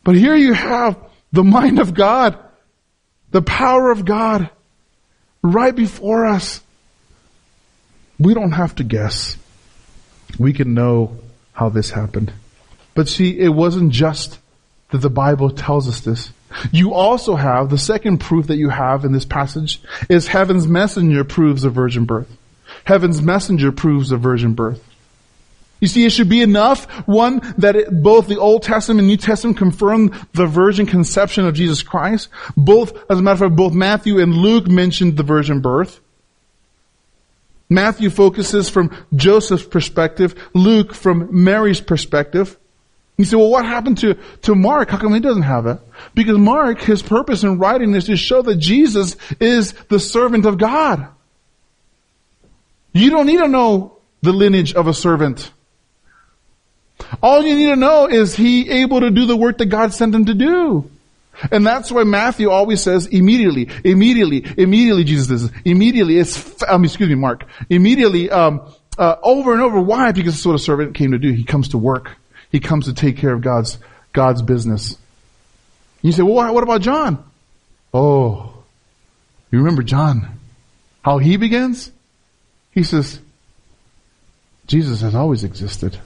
But here you have the mind of God, the power of God right before us. We don't have to guess. We can know how this happened. But see, it wasn't just that the Bible tells us this. You also have, the second proof that you have in this passage is heaven's messenger proves a virgin birth. Heaven's messenger proves a virgin birth. You see, it should be enough, one, that it, both the Old Testament and New Testament confirm the virgin conception of Jesus Christ. Both, as a matter of fact, both Matthew and Luke mentioned the virgin birth. Matthew focuses from Joseph's perspective, Luke from Mary's perspective. You say, well, what happened to, to Mark? How come he doesn't have it? Because Mark, his purpose in writing is to show that Jesus is the servant of God. You don't need to know the lineage of a servant. All you need to know is he able to do the work that God sent him to do. And that's why Matthew always says immediately, immediately, immediately Jesus does this. Immediately, it's, um, excuse me, Mark. Immediately, um, uh, over and over. Why? Because that's what a servant came to do. He comes to work. He comes to take care of God's, God's business. You say, well, what about John? Oh, you remember John? How he begins? He says, Jesus has always existed.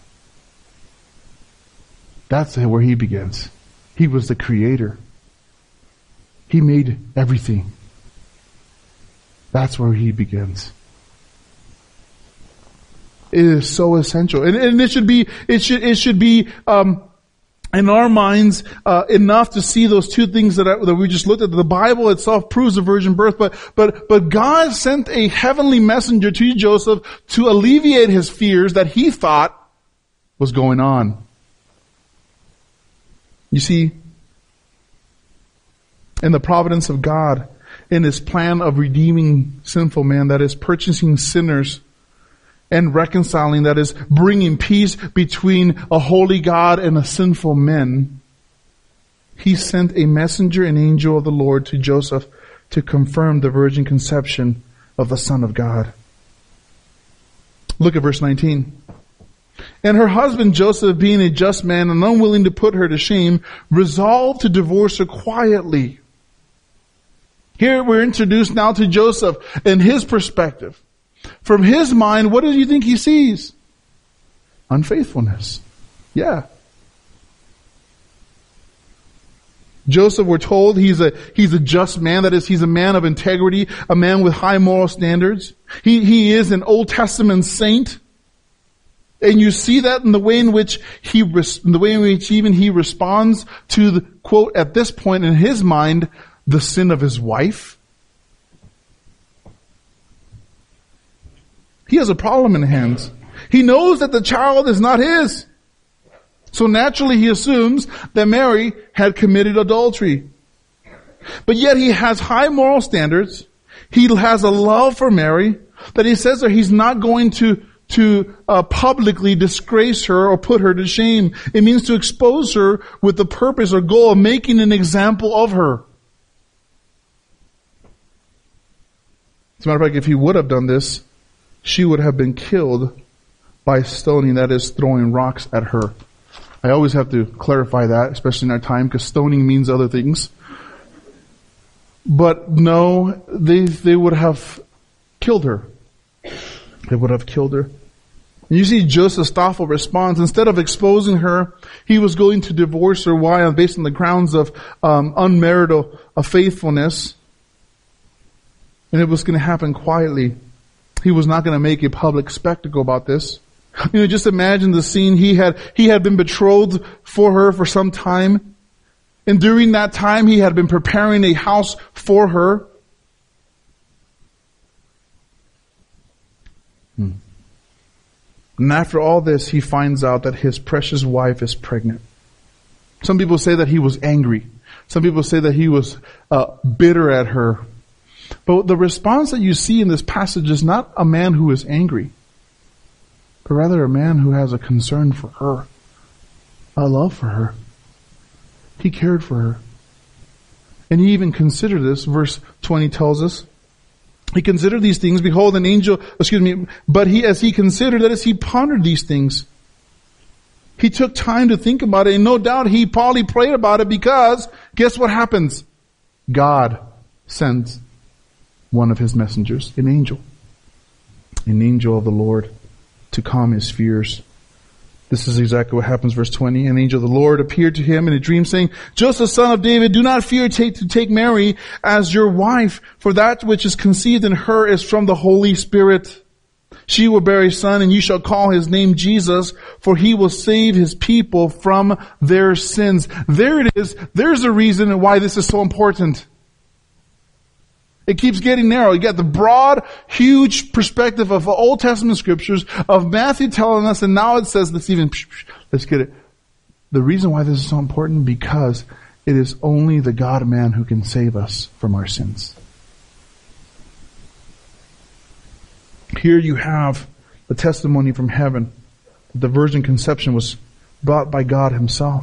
That's where he begins. He was the creator. He made everything. That's where he begins. It is so essential, and, and it should be. It should. It should be um, in our minds uh, enough to see those two things that I, that we just looked at. The Bible itself proves a virgin birth, but but but God sent a heavenly messenger to Joseph to alleviate his fears that he thought was going on. You see, in the providence of God, in his plan of redeeming sinful man, that is purchasing sinners and reconciling, that is bringing peace between a holy God and a sinful man, he sent a messenger, an angel of the Lord, to Joseph to confirm the virgin conception of the Son of God. Look at verse nineteen. And her husband Joseph, being a just man and unwilling to put her to shame, resolved to divorce her quietly. Here we're introduced now to Joseph and his perspective. From his mind, what do you think he sees? Unfaithfulness. Yeah. Joseph, we're told, he's a, he's a just man. That is, he's a man of integrity, a man with high moral standards. He, he is an Old Testament saint. And you see that in the way in which he, in the way in which even he responds to the, quote, at this point in his mind, the sin of his wife. He has a problem in hands. He knows that the child is not his. So naturally he assumes that Mary had committed adultery. But yet he has high moral standards. He has a love for Mary that he says that he's not going to to uh, publicly disgrace her or put her to shame. It means to expose her with the purpose or goal of making an example of her. As a matter of fact, if he would have done this, she would have been killed by stoning, that is, throwing rocks at her. I always have to clarify that, especially in our time, because stoning means other things. But no, they they would have killed her. They would have killed her. And you see Joseph's thoughtful response. Instead of exposing her, he was going to divorce her. Why? Based on the grounds of um, unmerited uh, faithfulness. And it was going to happen quietly. He was not going to make a public spectacle about this. You know, just imagine the scene. He had he had been betrothed for her for some time. And during that time, he had been preparing a house for her. Hmm. And after all this, he finds out that his precious wife is pregnant. Some people say that he was angry. Some people say that he was uh, bitter at her. But the response that you see in this passage is not a man who is angry, but rather a man who has a concern for her, a love for her. He cared for her. And he even considered this. Verse twenty tells us, he considered these things. Behold, an angel, excuse me, but he, as he considered, that is, he pondered these things. He took time to think about it, and no doubt he probably prayed about it, because guess what happens? God sends one of his messengers, an angel. An angel of the Lord to calm his fears. This is exactly what happens, verse twenty. An angel of the Lord appeared to him in a dream, saying, Joseph, son of David, do not fear take, to take Mary as your wife, for that which is conceived in her is from the Holy Spirit. She will bear a son, and you shall call his name Jesus, for he will save his people from their sins. There it is. There's a reason why this is so important. It keeps getting narrow. You got the broad, huge perspective of Old Testament scriptures, of Matthew telling us, and now it says, let's even, let's get it. The reason why this is so important, because it is only the God-man who can save us from our sins. Here you have the testimony from heaven that the virgin conception was brought by God himself.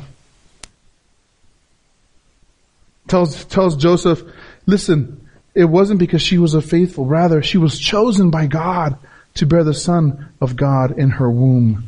Tells, tells Joseph, listen, it wasn't because she was a faithful. Rather, she was chosen by God to bear the Son of God in her womb.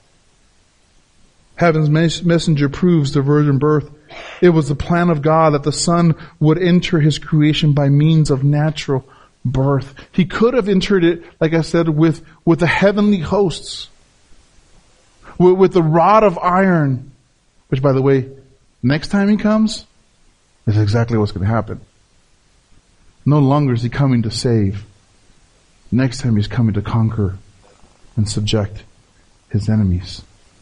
Heaven's messenger proves the virgin birth. It was the plan of God that the Son would enter his creation by means of natural birth. He could have entered it, like I said, with, with the heavenly hosts. With, with the rod of iron. Which, by the way, next time he comes, is exactly what's going to happen. No longer is he coming to save. Next time he's coming to conquer and subject his enemies.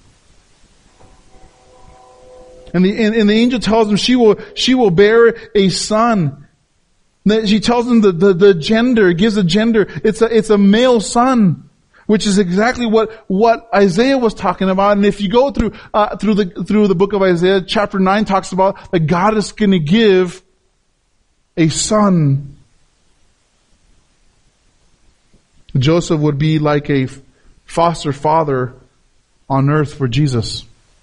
And the, and, and the angel tells him she will, she will bear a son. She tells him the, the, the gender, gives a gender. It's a, it's a male son, which is exactly what, what Isaiah was talking about. And if you go through, uh, through the, through the book of Isaiah, chapter nine talks about that God is going to give a son. Joseph would be like a foster father on earth for Jesus.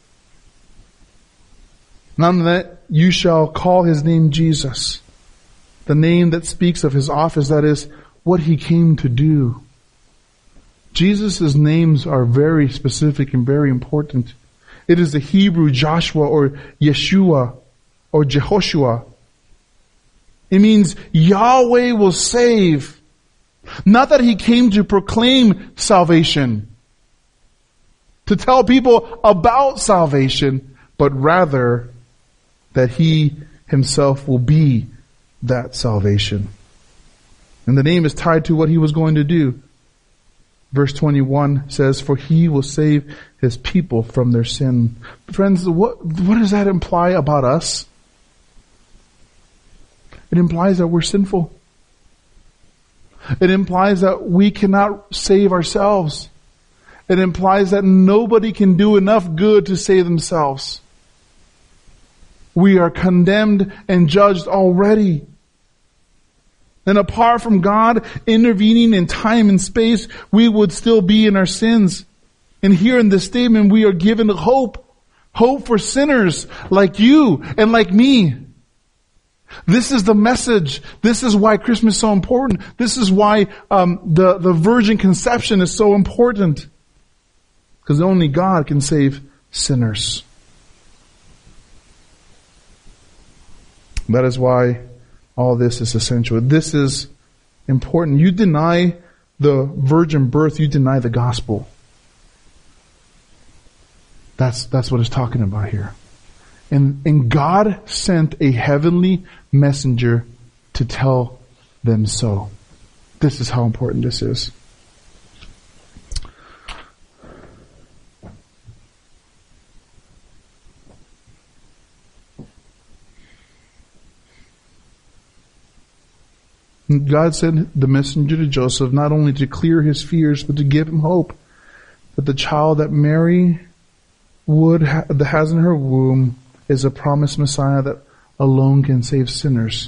None of that, you shall call his name Jesus. The name that speaks of his office, that is, what he came to do. Jesus' names are very specific and very important. It is the Hebrew Joshua or Yeshua or Jehoshua. It means Yahweh will save. Not that he came to proclaim salvation, to tell people about salvation, but rather that he himself will be that salvation. And the name is tied to what he was going to do. Verse twenty-one says, for he will save his people from their sin. Friends, what, what does that imply about us? It implies that we're sinful. It implies that we cannot save ourselves. It implies that nobody can do enough good to save themselves. We are condemned and judged already. And apart from God intervening in time and space, we would still be in our sins. And here in this statement, we are given hope. Hope for sinners like you and like me. This is the message. This is why Christmas is so important. This is why um, the, the virgin conception is so important. Because only God can save sinners. That is why all this is essential. This is important. You deny the virgin birth, you deny the gospel. That's, that's what it's talking about here. And, and God sent a heavenly messenger to tell them so. This is how important this is. God sent the messenger to Joseph not only to clear his fears, but to give him hope that the child that Mary would ha- that has in her womb is a promised Messiah that alone can save sinners.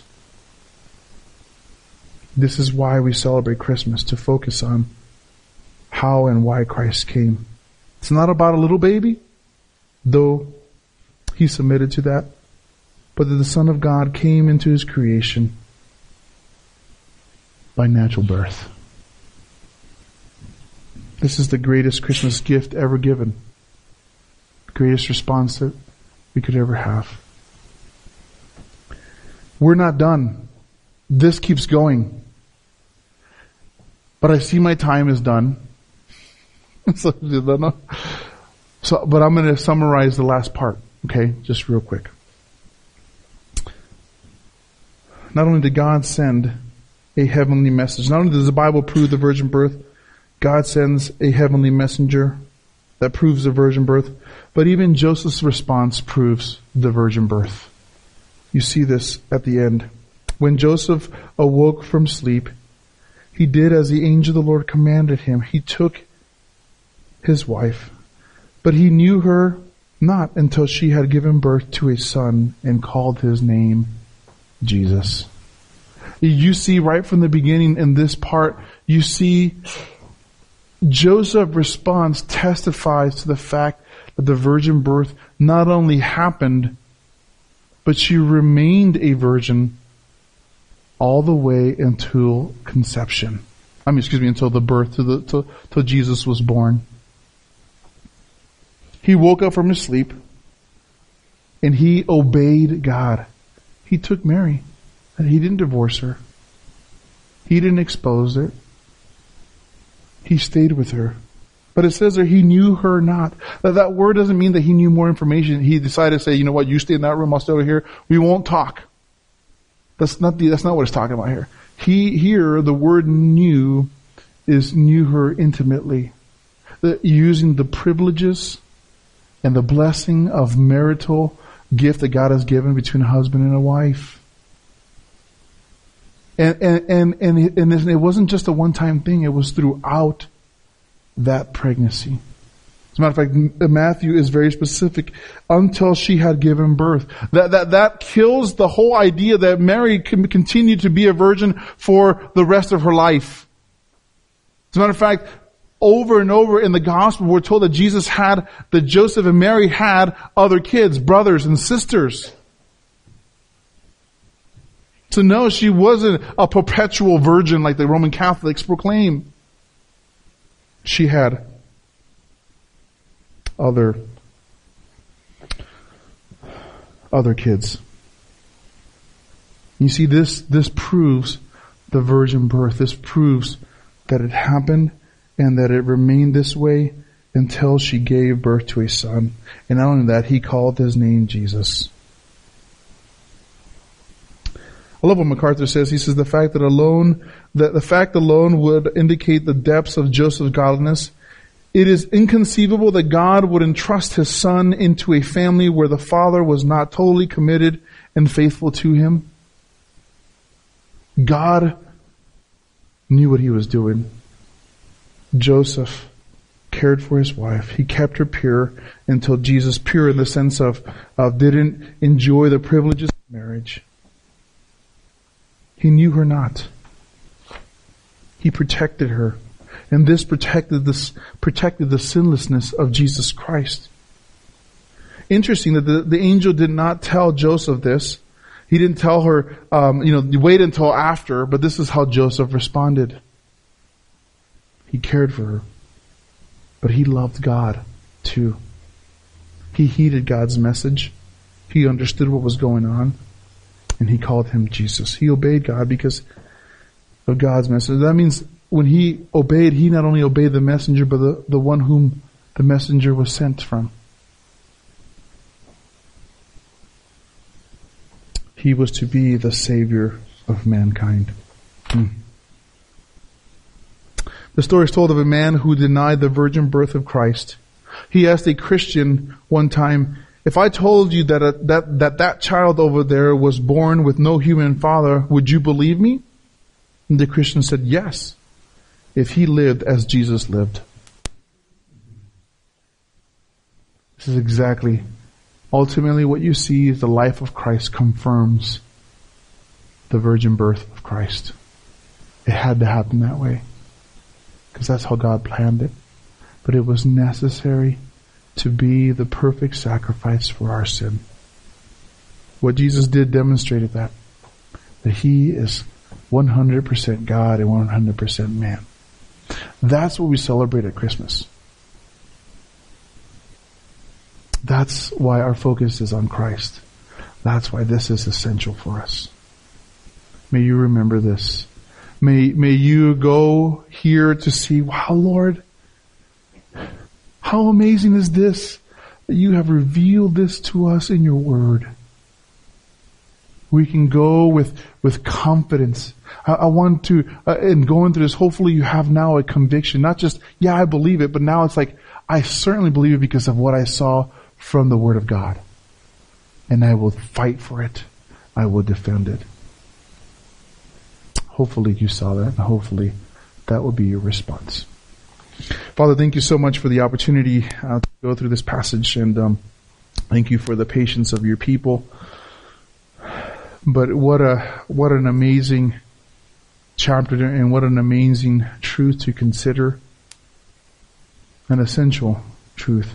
This is why we celebrate Christmas, to focus on how and why Christ came. It's not about a little baby, though he submitted to that, but that the Son of God came into his creation by natural birth. This is the greatest Christmas gift ever given. greatest response that we could ever have. We're not done. This keeps going. But I see my time is done. so, so, but I'm going to summarize the last part, okay? Just real quick. Not only did God send a heavenly message, not only does the Bible prove the virgin birth, God sends a heavenly messenger that proves the virgin birth, but even Joseph's response proves the virgin birth. You see this at the end. When Joseph awoke from sleep, he did as the angel of the Lord commanded him. He took his wife, but he knew her not until she had given birth to a son and called his name Jesus. You see right from the beginning in this part, you see Joseph's response testifies to the fact that the virgin birth not only happened, but she remained a virgin all the way until conception. I mean, excuse me, until the birth, to the, till, till Jesus was born. He woke up from his sleep and he obeyed God. He took Mary and he didn't divorce her. He didn't expose it. He stayed with her. But it says there he knew her not. That, that word doesn't mean that he knew more information. He decided to say, you know what, you stay in that room, I'll stay over here. We won't talk. That's not the, that's not what it's talking about here. He, here, the word knew is knew her intimately. The, using the privileges and the blessing of marital gift that God has given between a husband and a wife. And, and, and, and, and it wasn't just a one-time thing, it was throughout that pregnancy. As a matter of fact, Matthew is very specific. Until she had given birth. That, that, that kills the whole idea that Mary can continue to be a virgin for the rest of her life. As a matter of fact, over and over in the gospel, we're told that Jesus had, that Joseph and Mary had other kids, brothers and sisters. So no, she wasn't a perpetual virgin like the Roman Catholics proclaim. She had other other kids. You see, this this proves the virgin birth. This proves that it happened and that it remained this way until she gave birth to a son. And not only that, he called his name Jesus. I love what MacArthur says. He says the fact that alone, that the fact alone would indicate the depths of Joseph's godliness. It is inconceivable that God would entrust his son into a family where the father was not totally committed and faithful to him. God knew what he was doing. Joseph cared for his wife. He kept her pure until Jesus, pure in the sense of, of didn't enjoy the privileges of marriage. He knew her not. He protected her. And this protected this protected the sinlessness of Jesus Christ. Interesting that the, the angel did not tell Joseph this. He didn't tell her, um, you know, wait until after, but this is how Joseph responded. He cared for her. But he loved God too. He heeded God's message. He understood what was going on. And he called him Jesus. He obeyed God because of God's message. That means when he obeyed, he not only obeyed the messenger, but the, the one whom the messenger was sent from. He was to be the Savior of mankind. Hmm. The story is told of a man who denied the virgin birth of Christ. He asked a Christian one time, if I told you that, a, that that that child over there was born with no human father, would you believe me? And the Christian said, yes, if he lived as Jesus lived. This is exactly, ultimately what you see is the life of Christ confirms the virgin birth of Christ. It had to happen that way. Because that's how God planned it. But it was necessary to be the perfect sacrifice for our sin. What Jesus did demonstrated that. That he is one hundred percent God and one hundred percent man. That's what we celebrate at Christmas. That's why our focus is on Christ. That's why this is essential for us. May you remember this. May, may you go here to see, wow, Lord, how amazing is this that you have revealed this to us in your word. We can go with, with confidence. I, I want to, uh, in going through this, hopefully you have now a conviction, not just, yeah, I believe it, but now it's like, I certainly believe it because of what I saw from the word of God. And I will fight for it. I will defend it. Hopefully you saw that, and hopefully that will be your response. Father, thank you so much for the opportunity uh, to go through this passage, and um, thank you for the patience of your people. But what a what an amazing chapter, and what an amazing truth to consider, an essential truth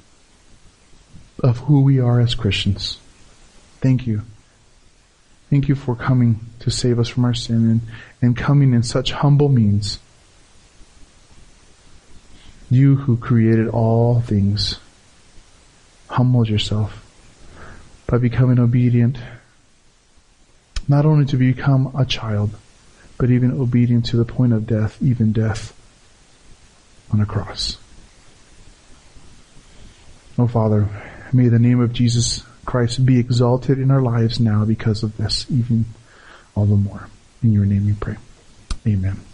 of who we are as Christians. Thank you. Thank you for coming to save us from our sin, and, and coming in such humble means. You who created all things humbled yourself by becoming obedient, not only to become a child, but even obedient to the point of death, even death on a cross. Oh Father, may the name of Jesus Christ be exalted in our lives now because of this, even all the more. In your name we pray. Amen.